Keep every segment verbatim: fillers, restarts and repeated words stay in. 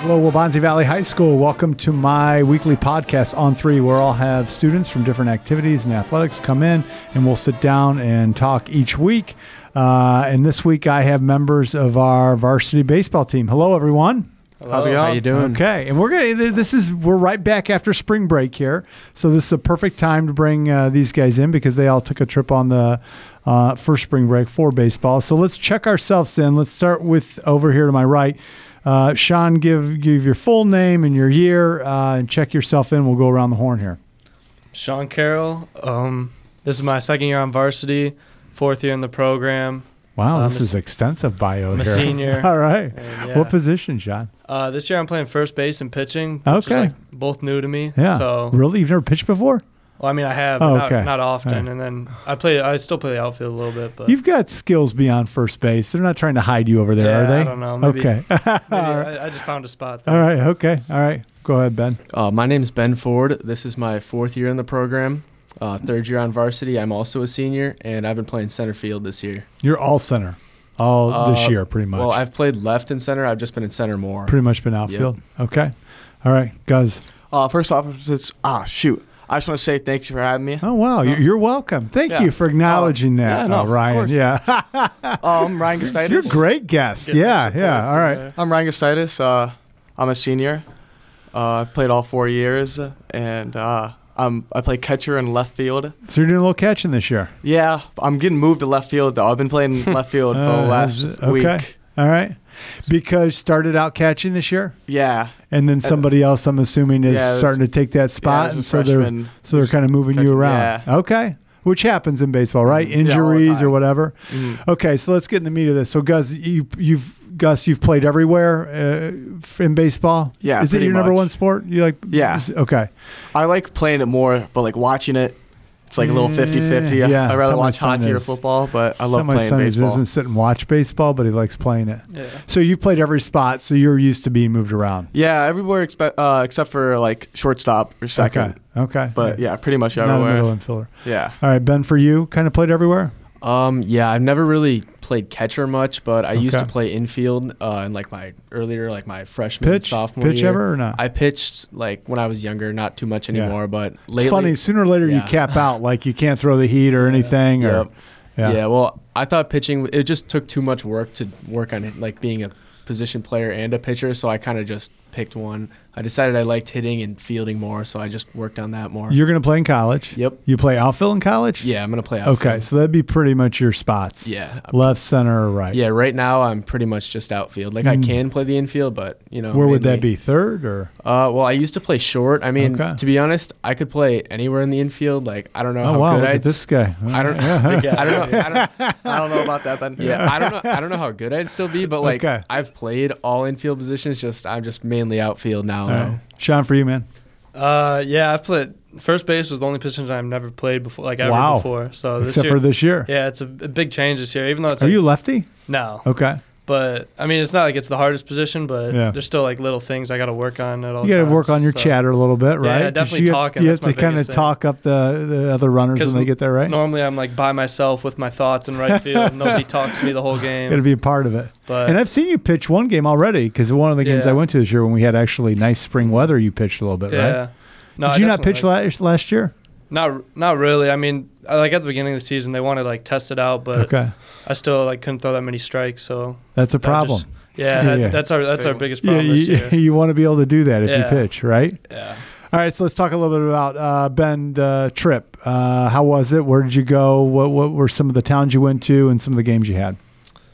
Hello, Waubonsie Valley High School. Welcome to my weekly podcast on three, where I'll have students from different activities and athletics come in, and we'll sit down and talk each week. Uh, and this week, I have members of our varsity baseball team. Hello, everyone. Hello. How's it going? How you doing? Okay, and we're gonna. This is we're right back after spring break here, so this is a perfect time to bring uh, these guys in because they all took a trip on the uh, first spring break for baseball. So let's check ourselves in. Let's start with over here to my right. Uh, Sean, give give your full name and your year, uh, and check yourself in. We'll go around the horn here. Sean Carroll. Um, this is my second year on varsity, fourth year in the program. Wow, um, this is extensive bio I'm here. a senior. All right. And, yeah. What position, Sean? Uh, this year I'm playing first base and pitching, which Okay. is like both new to me. Yeah. So, Really? You've never pitched before? well, I mean, I have, Oh, but okay. not, not often. Right. And then I play. I still play the outfield a little bit, but You've got skills beyond first base. They're not trying to hide you over there, yeah, are they? I don't know. Maybe, Okay. maybe All right. I, I just found a spot there. All right. Okay. All right. Go ahead, Ben. Uh, my name's Ben Ford. This is my fourth year in the program. Uh, third year on varsity. I'm also a senior, and I've been playing center field this year. You're all center. All this Uh, year, pretty much. Well, I've played left and center. I've just been in center more. pretty much been outfield. Okay. All right. Guz. Uh, first off, it's, ah, shoot. I just want to say thank you for having me. Oh, wow. You're, you're welcome. Thank Yeah. you for acknowledging Uh, that, yeah, no, uh, of Ryan. course. Yeah. Um, Ryan Gustitis. You're a great guest. Getting Yeah. some Yeah. points All in right. there. I'm Ryan Gustitis. Uh, I'm a senior. Uh, I've played all four years, and uh, I'm I play catcher in left field. So you're doing a little catching this year. Yeah, I'm getting moved to left field though. I've been playing left field for Uh, the last is it- okay. week. All right. Because started out catching this year, Yeah, and then somebody else, I'm assuming, is yeah, there's- starting to take that spot, there's a and so they're freshman so they're who's kind of moving you catching- around. yeah. Okay. Which happens in baseball, right? Mhm. Yeah, all the Injuries or time. whatever. Mhm. Okay, so let's get in the meat of this. So, Gus, you, you've Gus, you've played everywhere uh, f- in baseball. Yeah, is it pretty your number much. one sport? You like? Yeah. is- okay. I like playing it more, but like watching it, it's like a little fifty-fifty. Yeah, I'd that's rather how my watch son hockey or is. football, but I So love my playing son is- baseball. doesn't sit and watch baseball, but he likes playing it. Yeah. So you've played every spot, so you're used to being moved around. Yeah, everywhere expe- uh, except for like shortstop or second. Okay. Okay. But yeah, pretty much not a everywhere. middle infielder. Yeah. All right, Ben, for you, kind of played everywhere. Um, yeah, I've never really played catcher much, but I used Okay. to play infield uh, in like my earlier, like my freshman, Pitch, sophomore pitch year. ever or not? I pitched like when I was younger, not too much Yeah. anymore, but It's lately. funny. Sooner or later, you Yeah. cap out. Like you can't throw the heat or anything. Or Yep. yeah. Yeah. Well, I thought pitching it just took too much work to work on it, like being a position player and a pitcher. So I kind of just picked one. I decided I liked hitting and fielding more, so I just worked on that more. You're going to play in college. Yep. You play outfield in college. Yeah, I'm gonna play outfield. Okay, so that'd be pretty much your spots. Yeah. Left, center, or right. Yeah. Right now, I'm pretty much just outfield. Like Mm. I can play the infield, but you know. Where would that mainly- be? Third or? Uh, well, I used to play short. I mean, Okay. to be honest, I could play anywhere in the infield. Like I don't know Oh how wow! good Look I'd. at this guy. I don't. Yeah. I don't know. I don't, I don't know about that, Ben. yeah, I don't know. I don't know how good I'd still be, but like Okay. I've played all infield positions. Just I'm just mainly outfield now. All though. right. Sean, for you, man. Uh, yeah, I've played. First base was the only position I've never played before, like ever Wow. before. So this Except year, for this year. yeah, it's a, a big change this year. Even though it's Are like, you lefty? no, Okay. but I mean, it's not like it's the hardest position, but Yeah. there's still like little things I got to work on at all. You got to times, work on your so. chatter a little bit, right? 'Cause definitely you talking, Have, you that's have to my kind of biggest thing. talk up the, the other runners when 'Cause they get there, right? Normally, I'm like by myself with my thoughts in right field. Nobody talks to me the whole Got to game. be a part of it. But And I've seen you pitch one game already because one of the games Yeah. I went to this year when we had actually nice spring weather, you pitched a little bit, yeah, right? no, Did I you not definitely pitch like- last, last year? Not not really. I mean, I, like at the beginning of the season, they wanted to like test it out, but Okay. I still like couldn't throw that many strikes. So That's a that problem. just- yeah, Yeah, that- yeah. that's our that's our Big one. biggest Yeah, problem this you, year. you want to be able to do that if you Yeah. pitch, right? Yeah. All right, so let's talk a little bit about uh, Ben, the trip. Uh, how was it? Where did you go? What what were some of the towns you went to and some of the games you had?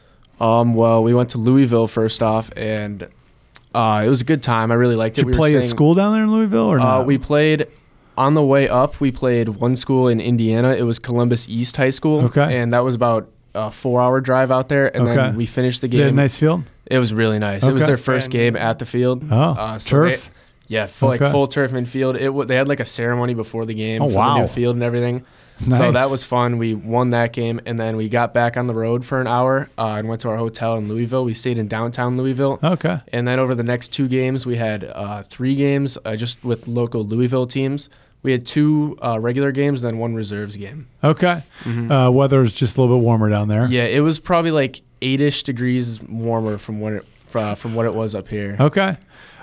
Um. Well, we went to Louisville first off, and uh, it was a good time. I really liked Did it. you we play were at staying, school down there in Louisville or Uh, not? we played on the way up. We played one school in Indiana. It was Columbus East High School. Okay. And that was about a four-hour drive out there, and Okay. then we finished the They had a game. nice field? It was really nice. It was Okay. their first And- game at the field. Oh, Uh, so turf? they- yeah, full, Okay. like full turf and field. It w- they had like a ceremony before the game Oh, for wow. the new field and everything. Nice. So that was fun. We won that game, and then we got back on the road for an hour uh, and went to our hotel in Louisville. We stayed in downtown Louisville. Okay. And then over the next two games, we had uh, three games uh, just with local Louisville teams. We had two uh, regular games, then one reserves game. Okay. Mhm. Uh, weather's just a little bit warmer down there. Yeah, it was probably like eight-ish degrees warmer from what it uh, from what it was up here. Okay.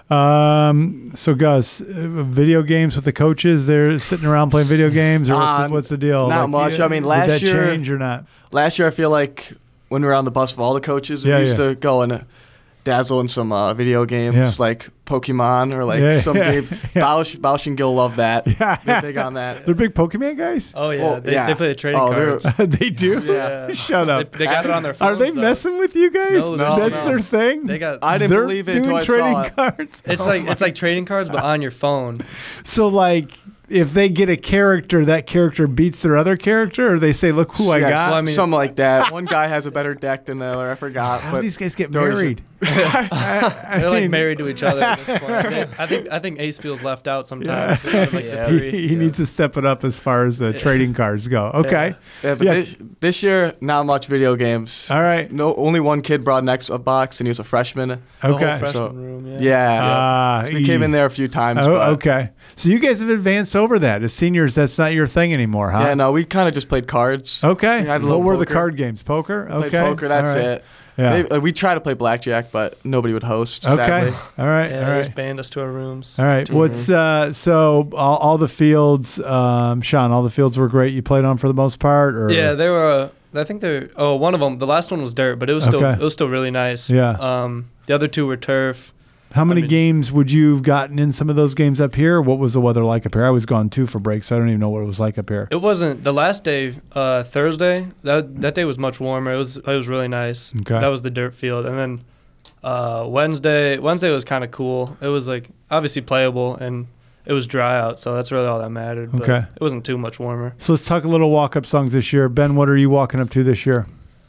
Um, so Gus, uh, video games with the coaches, they're sitting around playing video games, or what's, Um, the, what's the deal? not much. I mean, did last that year- change or not? Last year, I feel like when we were on the bus with all the coaches, Yeah, we used yeah. to go and dazzle in some uh, video games Yeah. like Pokemon or like Yeah, some yeah, games. yeah. Bausch, Bausch and Gil love that. Yeah. They're big on that. They're big Pokemon guys. Oh yeah, Well, they, yeah. they play the trading Oh, they're- cards. They do. Yeah. Shut up. They, they got it on their phones. Are they though. messing with you guys? No, there's That's something their else. thing. They got. I didn't They're believe it doing until I trading saw it. cards. It's like it's like trading cards, but on your phone. So like, if they get a character, that character beats their other character, or they say, "Look who I Yes, got." Well, I mean, something like that. One guy has a better deck than the other. I forgot. How do but these guys get they're always- married? I- I They're like mean, married to each other at this point. They- I think I think Ace feels left out sometimes. Yeah. Out of, like, the Yeah. three. He, he needs to step it up as far as the trading cards go. Okay. Yeah, but Yeah. This, this year, not much video games. All right. No, only one kid brought an Xbox, and he was a freshman. The whole Okay. freshman So- room. Yeah. Yeah, Ah, So we came in there a few times. Oh, but okay. So you guys have advanced over that. As seniors, that's not your thing anymore, huh? Yeah, no, we kind of just played cards. Okay. We had a What little were the poker. card games? Poker? Played Okay. poker. That's All right. it. Yeah. Maybe- uh, we tried to play blackjack, but nobody would host. Okay. Sadly. All right. Yeah, all they right. just banned us to our rooms. All right. What's uh so all, all the fields, um, Sean, all the fields were great. You played on for the most part, or Yeah, they were. Uh, I think they're. Oh, one of them. The last one was dirt, but it was still. Okay. It was still really nice. Yeah. Um, the other two were turf. how many I mean- games would you have gotten in some of those games up here? What was the weather like up here? I was gone too for breaks, so I don't even know what it was like up here. It wasn't the last day. Uh, Thursday. That that day was much warmer. It was. It was really nice. Okay. That was the dirt field, and then uh, Wednesday. Wednesday was kind of cool. It was like obviously playable, and it was dry out, so that's really all that mattered. But Okay. It wasn't too much warmer. So let's talk a little walk-up songs this year. Ben, what are you walking up to this year?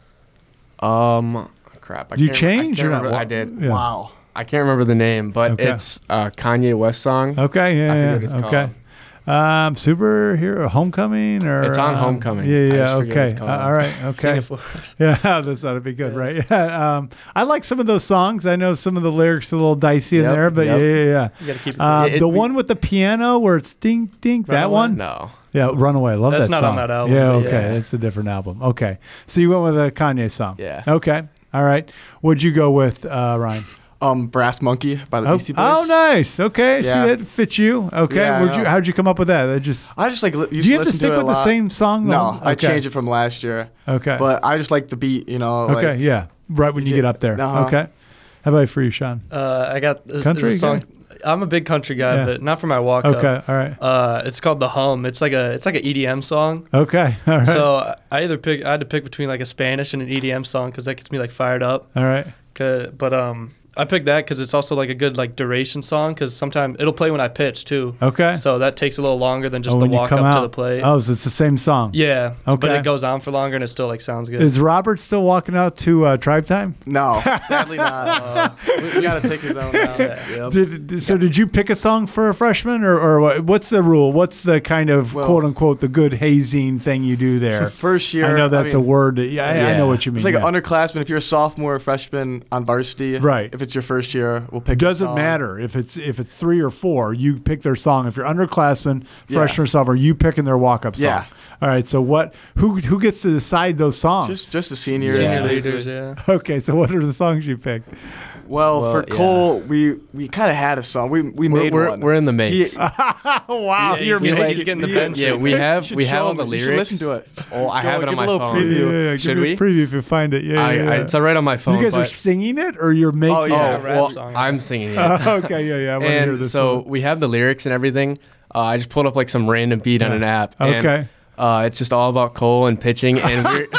Um, crap. I You can't- I changed can't or not? remember- I Wa- did. Yeah. Wow. I can't remember the name, but Okay. it's a Kanye West song. Okay, yeah, I forget yeah, what it's okay. called. Um, superhero, Homecoming, or It's on um, Homecoming. Yeah, I yeah, just forget what okay, it's called. Uh, all right, Sing okay. it for us. Yeah, this ought to be good, Yeah. right? Yeah. Um, I like some of those songs. I know some of the lyrics are a little dicey in Yep, there, but yep. yeah, yeah, yeah. You gotta keep it. Uh, It- it- the we- one with the piano where it's ding, ding, that Runaway? one? No. Yeah, Runaway. Love That's that not song. on that album, Yeah, but okay. yeah. It's a different album. Okay. So you went with a Kanye song. Yeah. Okay. All right. What'd you go with, uh, Ryan? Um, Brass Monkey by the Oh, Beastie Boys. oh, nice. Okay. See, Yeah. that fits you. Okay. Yeah, I Where'd you, know. how'd you come up with that? That just. I just like li- used Do you to have to listen stick to it with a the lot. same song? though? No, I Okay. changed it from last year. Okay. But I just like the beat, you know. Okay, Like, yeah. Right when you get up there. Uh-huh. Okay. How about for you, Sean? Uh, I got this, Country this song. guy? I'm a big country guy, Yeah. but not for my walk up. Okay. All right. Uh, it's called The Hum. It's like a it's like an E D M song. Okay. All right. So I either pick I had to pick between like a Spanish and an E D M song because that gets me like fired up. All right. 'Cause- But um, I picked that because it's also like a good like duration song because sometimes it'll play when I pitch too. Okay. So that takes a little longer than just Oh, the when you walk come up to out. the plate. Oh, so it's the same song. Yeah. But Okay. it goes on for longer and it still like sounds good. Is Robert still walking out to uh, Tribe Time? No, sadly not. Uh, we, we gotta pick his own now. Yeah. Did, did- so did you pick a song for a freshman, or, or what, what's the rule? What's the kind of Well- quote unquote the good hazing thing you do there? First year. I know that's mean, a word. That, yeah, I- I Yeah. know what you mean. It's like yeah. an underclassman. If you're a sophomore or freshman on varsity, Right. If it's your first year, we'll pick. It a doesn't song. matter if it's if it's three or four. You pick their song. If you're underclassmen, Yeah. freshman or sophomore, you picking their walk up song. Yeah. All right. So what? Who who gets to decide those songs? Just just the seniors. Senior Yeah. leaders, yeah. okay. So what are the songs you picked? Well, Well, for yeah. Cole, we we kind of had a song. We we We're, made we're, one. we're in the He- mix. wow, Yeah, you're he's, getting, making- he's getting the yeah. bench. Yeah, we You have should we show have all him. the You should lyrics. listen to it. Oh, I Go- have it give on a my little phone. preview. Yeah, yeah, yeah. Should Give me we? a preview if you find it? Yeah, I, yeah, I, yeah. it's right on my phone. You guys are but- singing it, or you're making? Oh, yeah. it? rap well, song. I'm singing it. okay, yeah, yeah. I want to hear and this. so one. we have the lyrics and everything. Uh, I just pulled up like some random beat on Yeah. an app. And, Okay. Uh, it's just all about Cole and pitching, and we're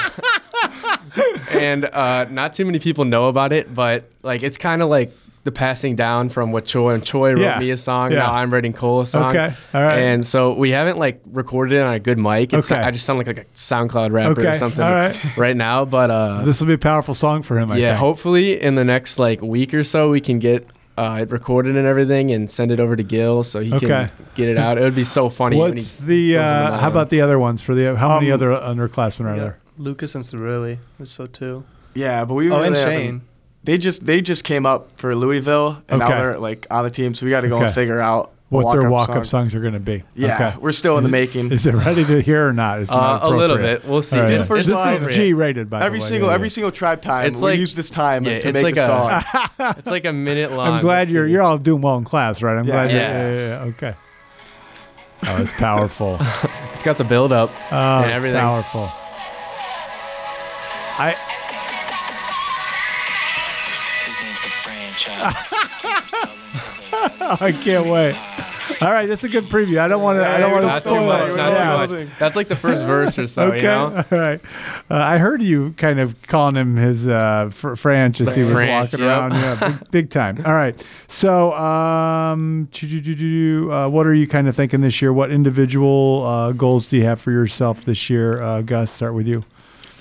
and uh, not too many people know about it, but like it's kind of like the passing down from what Choi and Choi wrote Yeah. me a song. Yeah. Now I'm writing Cole a song. Okay. All right. And so we haven't like recorded it on a good mic. It's Okay. I just sound like, like a SoundCloud rapper Okay. or something All right. right now. But uh, This will be a powerful song for him. I yeah, think. hopefully in the next like week or so we can get uh, it recorded and everything and send it over to Gil so he Okay. can get it out. It would be so funny. when What's he the? goes in Uh, mode. how about the other ones for the? How many Um, other underclassmen are We got there? Lucas and Cirilli was so too. Yeah, but we Oh, really and haven't- Shane. They just they just came up for Louisville, and Okay. now they're like on the team. So we got to go Okay. and figure out what walk-up their walk-up song. songs are going to be. Yeah, Okay. we're still in the making. Is it ready to hear or not? It's not Uh, a little appropriate. bit. We'll see. All right. It's first this time. is G-rated, by every the way. single Yeah, every yeah. single tribe time, It's we like- use this time yeah, to it's make like the a- song. It's like a minute long. I'm glad Let's you're see. you're all doing well in class, right? I'm Yeah. glad. Yeah. Yeah. Yeah, yeah, yeah. Okay. Oh, it's powerful. It's got the build up. Oh, And it's everything. powerful. I His name's the franchise. I can't wait. All right, that's a good preview. I don't want to. I don't want to Not too spoil much. it. Not Yeah. too much. That's like the first verse or so. Okay, You know? all right. Uh, I heard you kind of calling him his uh, fr- French as he was French, walking yep. around. Yeah, big, big time. All right. So, um, choo-choo-choo-choo, uh, what are you kind of thinking this year? What individual uh, goals do you have for yourself this year? Uh, Gus, start with you.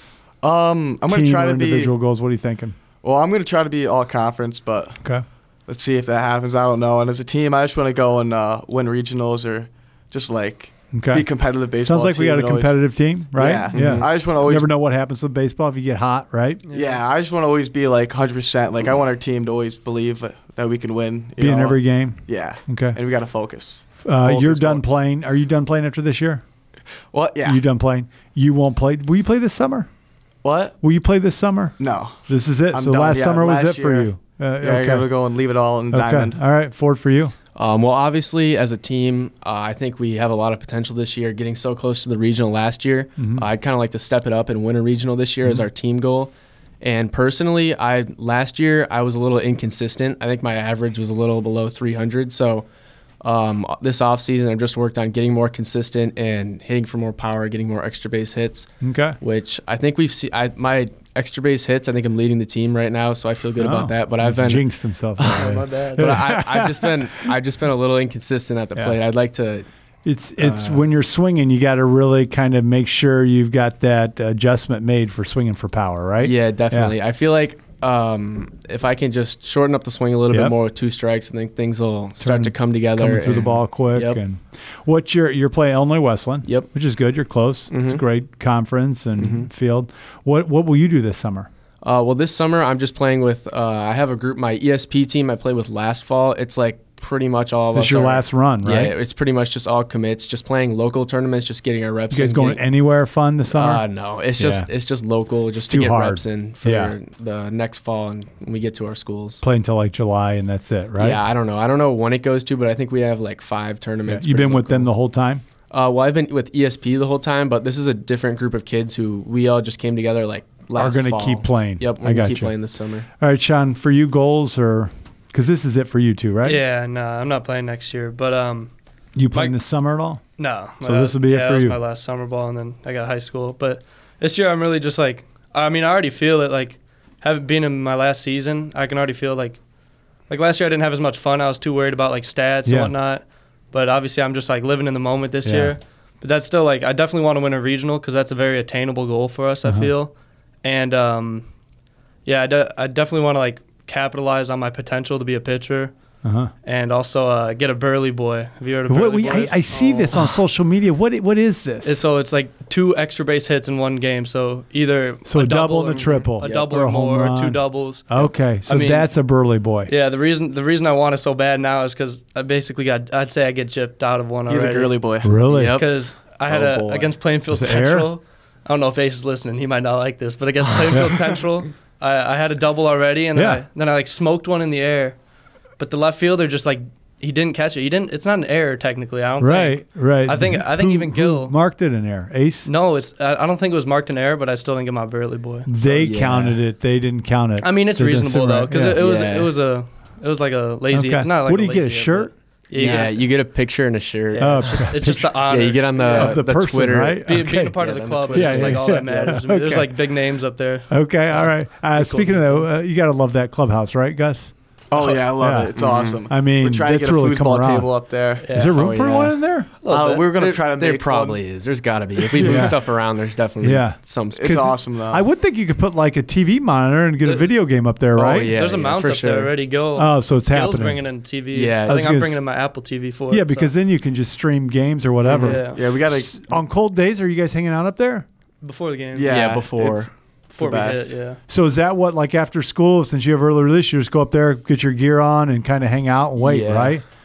Um, I'm gonna Team try or to be. individual goals. What are you thinking? Well, I'm gonna try to be all conference, but Okay. let's see if that happens. I don't know. And as a team, I just want to go and uh, win regionals or just like Okay. be competitive baseball. Sounds like we team got a and always- competitive team, right? Yeah. Yeah. I just want to You always. never know what happens with baseball if you get hot, right? Yeah, I just want to always be like one hundred percent. Like I want our team to always believe that we can win. you Be in know? every game. Yeah. Okay. And we got to focus. Uh, Focus you're done mode. playing. Are you done playing after this year? What? Yeah. You done playing? You won't play. Will you play this summer? What? Will you play this summer? No. This is it. I'm so done. last Yeah, summer was last it for year. you. Uh, Yeah, I okay. gotta go and leave it all in Okay. diamond. All right. Ford for you. Um, well, obviously, as a team, uh, I think we have a lot of potential this year. Getting so close to the regional last year, Mhm. uh, I'd kind of like to step it up and win a regional this year as Mhm. our team goal. And personally, I last year I was a little inconsistent. I think my average was a little below three hundred. So um, this offseason, I've just worked on getting more consistent and hitting for more power, getting more extra base hits, Okay. which I think we've seen. I, my extra base hits, I think I'm leading the team right now, so I feel good Oh, about that. But I've he's been jinxed himself. that way. My bad. but I, I've just been I've just been a little inconsistent at the Yeah. plate. I'd like to. It's it's Uh, when you're swinging, you got to really kind of make sure you've got that adjustment made for swinging for power, right? Yeah, definitely. I feel like um, if I can just shorten up the swing a little Yep. bit more with two strikes, I think things will start Turn- to come together. Coming through the and- ball quick. Yep. And what's your you're playing Illinois Westland? Yep. Which is good. You're close. It's a Mhm. great conference and Mhm. field. What what will you do this summer? Uh, well, this summer I'm just playing with. Uh, I have a group, my E S P team. I played with last fall. It's like pretty much all of This us. is your are- last run, right? Yeah, it's pretty much just all commits. Just playing local tournaments, just getting our reps. You guys in, going getting- anywhere fun this summer? Uh, no, it's just Yeah. it's just local, It's just too to get hard. reps in for Yeah. the next fall and when we get to our schools. Play until like July and that's it, right? Yeah, I don't know. I don't know when it goes to, but I think we have like five Yeah. tournaments. You've pretty been with them the local. whole time? Uh, well, I've been with E S P the whole time, but this is a different group of kids who we all just came together like last Are going to fall. keep playing. Yep, I we're got gonna keep you. playing this summer. All right, Sean, for you goals or because this is it for you too, right? Yeah, no, I'm not playing next year. But um, You playing Mike- this summer at all? no. So my- this will be it yeah, for that was you. my last summer ball, and then I got high school. But this year, I'm really just like, I mean, I already feel it. Like, having been in my last season, I can already feel like, like last year I didn't have as much fun. I was too worried about like stats Yeah. and whatnot. But obviously, I'm just like living in the moment this Yeah. year. But that's still like, I definitely want to win a regional because that's a very attainable goal for us. Uh-huh. I feel, and um, yeah, I, de- I definitely want to like capitalize on my potential to be a pitcher. Uh-huh. And also uh, get a Burley Boy. Have you heard of What, Burley we, I, Boys? I see this on social media. What i- what is this? It's- so it's like two extra base hits in one game. So either So a double and or- a triple. a Yep. double Or or, a home more, or two run. doubles. Okay, so I mean- that's a Burley boy. Yeah, the reason the reason I want it so bad now is because I basically got I'd say I get chipped out of one He's already. a girly boy. Really? Yep. Because I had Oh, a boy. against Plainfield Was it air? Central. I don't know if Ace is listening. He might not like this, but against Plainfield Central, I, I had a double already, and then, Yeah. I, then I like smoked one in the air, but the left fielder just like he didn't catch it. He didn't. It's not an error technically. I don't Right, think. right. I think- I think Who- even who Gil- marked it in there. Ace. No, it's. I, I don't think it was marked an error, but I still didn't get my Burley Boy. They Yeah. counted it. They didn't count it. I mean, it's So it doesn't reasonable seem though, right. because Yeah. it, it was Yeah. it was a it was like a lazy. Okay. Not like What do you get, a lazy hit, shirt? but- Yeah, you Yeah, get- you get a picture and a shirt. yeah, Oh, it's just, it's just the Yeah, honor. you get on the, Of the the person, Twitter. right? Be, Okay. being a part Yeah, of the then club Twitter. is just Yeah, like yeah, all yeah. that matters. Okay. There's like big names up there. Okay, So, all right. Uh, cool speaking of detail. that, uh, you got to love that clubhouse, right, Gus? Oh yeah, I love Yeah. it. It's Mhm. awesome. I mean, we're trying to that's get a really come foosball around. table up there. Yeah. Is there room Oh, for yeah. one in there? A little Uh, bit. we were gonna There, try to there make probably is. There's got to be. If we Yeah. move stuff around, there's definitely Yeah. some One. space. It's 'Cause awesome though. I would think you could put like a T V monitor and get a The- video game up there, Oh, right? yeah. There's a mount for up there sure. already. Go. Oh, so it's Gil's happening. bringing in T V. Yeah. I I was think gonna I'm s- bringing in my Apple T V for it. Yeah, so- because then you can just stream games or whatever. yeah. yeah, we gotta. S- On cold days, are you guys hanging out up there? before the game. Yeah, Yeah, before. it's- before the we best. hit. Yeah. So is that what, like after school, since you have early release, you just go up there, get your gear on, and kind of hang out and wait, Yeah. right?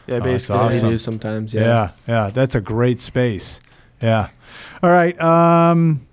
Yeah, Oh, that's basically. We awesome. do sometimes. Yeah. Yeah. yeah, That's a great space. Yeah. All right. Um,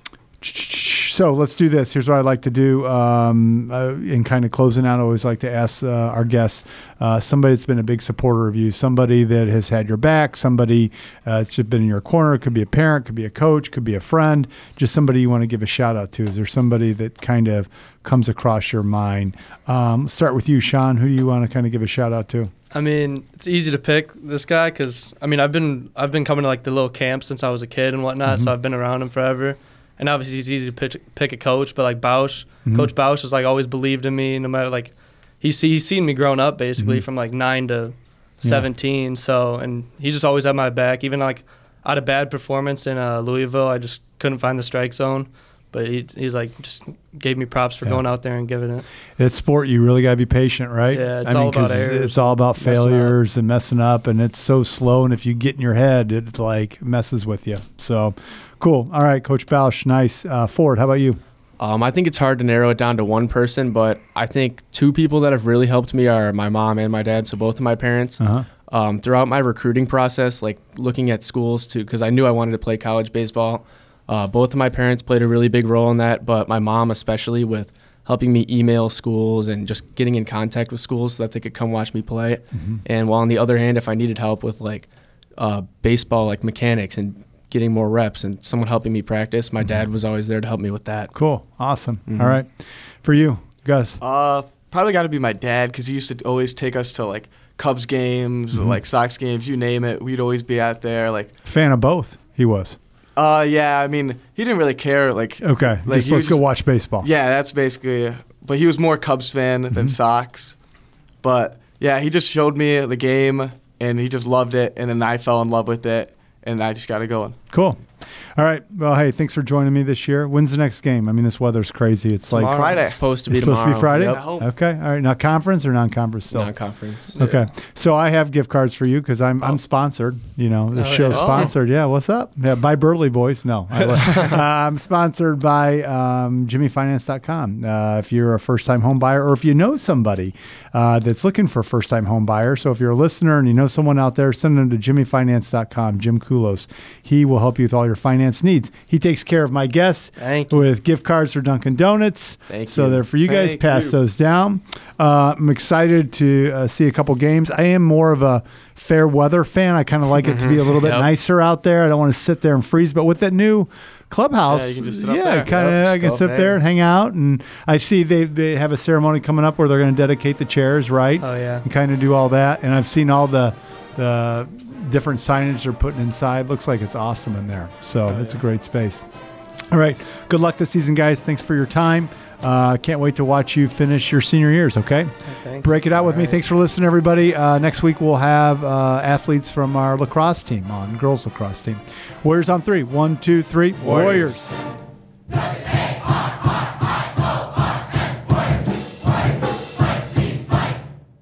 so let's do this. Here's what I'd like to do. Um, uh, in kind of closing out, I always like to ask uh, our guests, uh, somebody that's been a big supporter of you, somebody that has had your back, somebody uh, that's been in your corner. It could be a parent, could be a coach, could be a friend, just somebody you want to give a shout out to. Is there somebody that kind of comes across your mind? Um, start with you, Sean. Who do you want to kind of give a shout out to? I mean, it's easy to pick this guy because I mean, I've been I've been coming to like the little camps since I was a kid and whatnot, Mhm. so I've been around him forever. And obviously, it's easy to pick, pick a coach, but like Bausch, Mhm. Coach Bausch has like always believed in me, no matter like he's see, he's seen me growing up basically Mhm. from like nine to seventeen. So and he just always had my back. Even like I had a bad performance in uh, Louisville, I just couldn't find the strike zone. But he, he's like just gave me props for Yeah. going out there and giving it. It's sport. You really got to be patient, right? Yeah, it's I mean, all about 'cause errors, It's all about messing up. failures and messing up, and it's so slow. And if you get in your head, it like messes with you. So, cool. All right, Coach Bausch, nice. Uh, Ford, how about you? Um, I think it's hard to narrow it down to one person, but I think two people that have really helped me are my mom and my dad, so both of my parents. Uh-huh. Um, throughout my recruiting process, like looking at schools too, because I knew I wanted to play college baseball. Uh, both of my parents played a really big role in that, but my mom especially with helping me email schools and just getting in contact with schools so that they could come watch me play. Mhm. And while on the other hand, if I needed help with like uh, baseball, like mechanics and getting more reps and someone helping me practice, my dad was always there to help me with that. Cool. Awesome. Mhm. All right. For you, Gus. Uh, probably got to be my dad because he used to always take us to like Cubs games, Mhm. like Sox games, you name it. We'd always be out there. Like, Fan of both. He was. uh, yeah. I mean, he didn't really care. Like, Okay. Like, just he let's was go just- watch baseball. yeah, that's basically. But he was more Cubs fan than Mhm. Sox. But yeah, he just showed me the game, and he just loved it, and then I fell in love with it, and I just got it going. Cool. All right. Well, hey, thanks for joining me this year. When's the next game? I mean, this weather's crazy. It's like Tomorrow. Friday. It's supposed to be It's supposed to be tomorrow. Friday? Yep. At home. Okay. All right. Now, conference or non-conference still? Non-conference. Okay. So I have gift cards for you because I'm I'm sponsored. You know, the Oh, show's yeah. sponsored. Yeah. What's up? Yeah. By Burley Boys. No. I, uh, I'm sponsored by um, Jimmy Finance dot com. Uh, if you're a first-time home buyer or if you know somebody uh, that's looking for a first-time home buyer. So if you're a listener and you know someone out there, send them to Jimmy Finance dot com, Jim Kulos. He will help you with all your finance needs. He takes care of my guests Thank you. with gift cards for Dunkin' Donuts. Thank so you. they're for you guys. Thank Pass you. those down. Uh, I'm excited to uh, see a couple games. I am more of a fair weather fan. I kind of like it to be a little bit Yep. nicer out there. I don't want to sit there and freeze. But with that new clubhouse, Yeah, you can just sit up yeah, there. kind of Yep, I just can go sit up there there. and hang out. And I see they they have a ceremony coming up where they're going to dedicate the chairs, right? Oh yeah. And kind of do all that. And I've seen all the the different signage they're putting inside. Looks like it's awesome in there. So Oh, it's a yeah. great space. All right. Good luck this season, guys. Thanks for your time. Uh, can't wait to watch you finish your senior years, okay? Thank Break it out with All me. right. Thanks for listening, everybody. Uh, next week, we'll have uh, athletes from our lacrosse team on, girls lacrosse team. Warriors on three. One, two, three. Warriors. Warriors.